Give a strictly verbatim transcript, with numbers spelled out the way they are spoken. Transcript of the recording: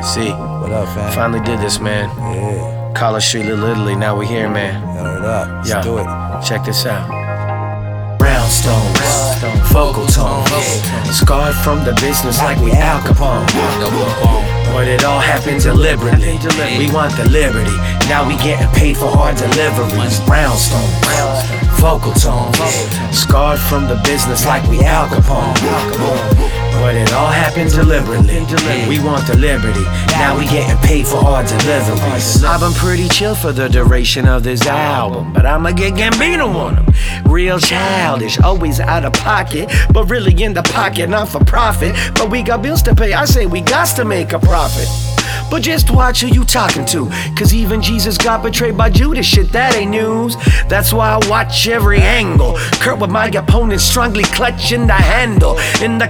See, What up, fam? finally did this, man. Yeah, College Street, Little Italy, now we here, man. word up. Let's Yeah. do it. Check this out. Brownstones, vocal tones, scarred from the business like we Al Capone. But it all happened deliberately. We want the liberty, now we getting paid for our deliveries. Brownstones, vocal tones, scarred from the business like we Al Capone. But it all happened deliberately. We want the liberty, now we getting paid for our deliveries. I've been pretty chill for the duration of this album, but I'ma get Gambino on them. Real childish, always out of pocket, but really in the pocket, not for profit. But we got bills to pay, I say we got to make a profit. But just watch who you talking to, cause even Jesus got betrayed by Judas. Shit, that ain't news. That's why I watch every angle. Kurt with my opponent strongly clutching the handle. In the